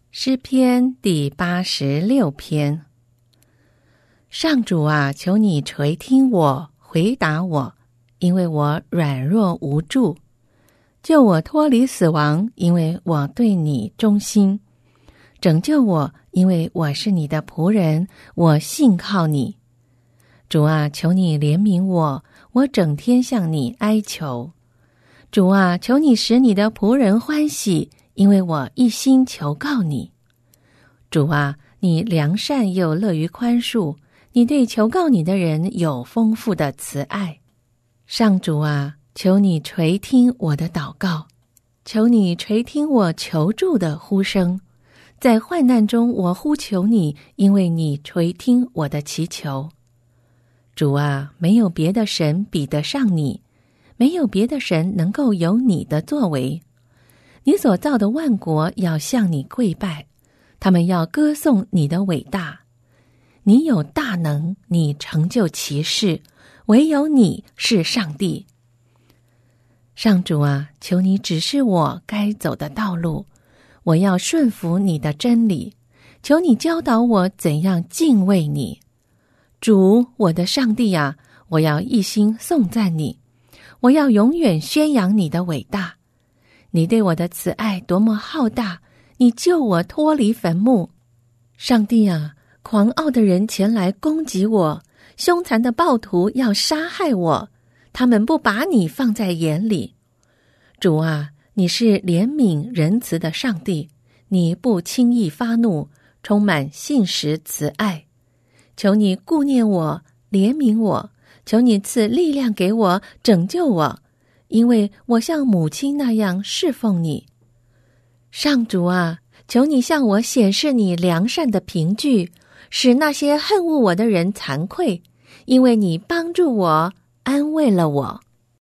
诗篇第86篇。上主啊，求你垂听我，回答我，因为我软弱无助。救我脱离死亡，因为我对你忠心。拯救我，因为我是你的仆人，我信靠你。主啊，求你怜悯我，我整天向你哀求。主啊，求你使你的仆人欢喜，因为我一心求告你。主啊，你良善又乐于宽恕，你对求告你的人有丰富的慈爱。上主啊，求你垂听我的祷告，求你垂听我求助的呼声。在患难中我呼求你，因为你垂听我的祈求。主啊，没有别的神比得上你，没有别的神能够有你的作为。你所造的万国要向你跪拜，他们要歌颂你的伟大。你有大能，你成就奇事，唯有你是上帝。上主啊，求你指示我该走的道路，我要顺服你的真理。求你教导我怎样敬畏你。主，我的上帝啊，我要一心颂赞你，我要永远宣扬你的伟大。你对我的慈爱多么浩大，你救我脱离坟墓。上帝啊，狂傲的人前来攻击我，凶残的暴徒要杀害我，他们不把你放在眼里。主啊，你是怜悯仁慈的上帝，你不轻易发怒，充满信实慈爱。求你顾念我，怜悯我，求你赐力量给我，拯救我，因为我像母亲那样侍奉你。上主啊，求你向我显示你良善的凭据，使那些恨恶我的人惭愧，因为你帮助我，安慰了我。